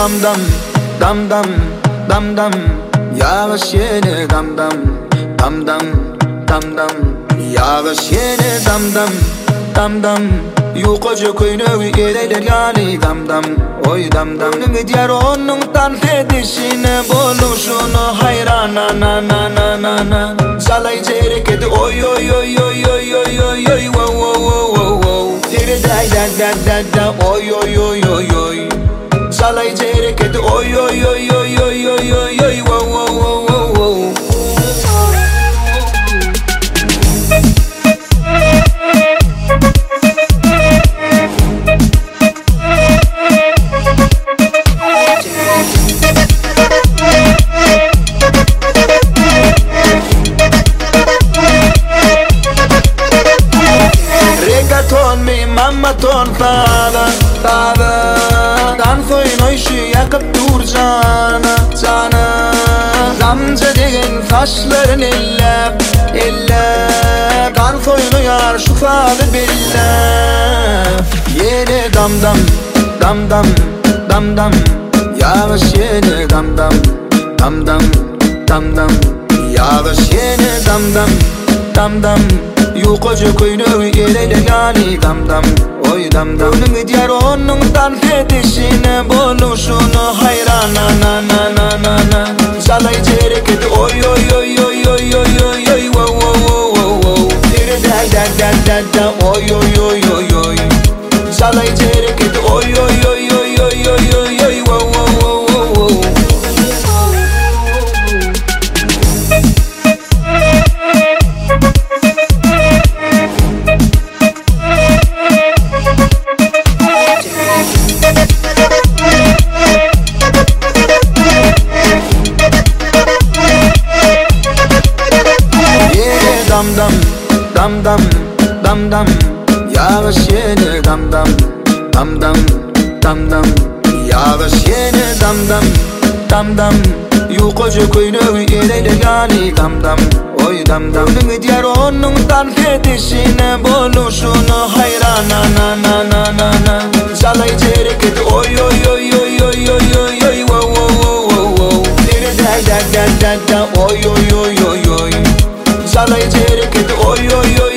damdam, damdam, damdam. Yağış yine damdam, damdam, damdam. Yağış yine damdam, damdam. Yukoca koyunu yereyler yani damdam. Oy damdam. Diyar onun tanfedişine boluşunu hayran na na na na na. Salay çeyrek edi oy oy oy oy oy oy oy oy wow wow wow wow. Tere day da da da da oy oy oy oy oy. Salay çeyrek edi oy oy oy oy oy oy oy oy wow wow wow wow wow. Mamma ton fada, fada. Dan koyun işi yakıp dur cana, cana. Gamze degen kaşların elle, elle. Dan koyunu yar şu fadı bille. Yine damdam, damdam, damdam. Yağış yine damdam, damdam, damdam. Yağış yine damdam, damdam. Yukoca koyunu yereyler yani damdam. Oy damdam. Diyar onun tanfedişine boluşunu hayran na na na na na na. Salay çeyrek edi oy oy oy oy oy oy oy oy wow wow wow wow wow. Tere da da da da da oy oy oy oy oy. Salay çeyrek edi oy oy oy oy oy oy oy oy wow wow wow wow wow. Damdam, damdam, damdam. Yağış yine damdam, damdam, damdam. Yağış yine damdam, damdam. Yukoca koyunu yereyler yani damdam. Oy damdam. Diyar onun tanfedişine boluşunu hayran na na na na na na. Salay çeyrek edi oy oy oy oy oy oy oy oy wow wow wow wow wow. Tere da da da da da oy oy oy oy oy. Salay çeyrek edi oy oy oy.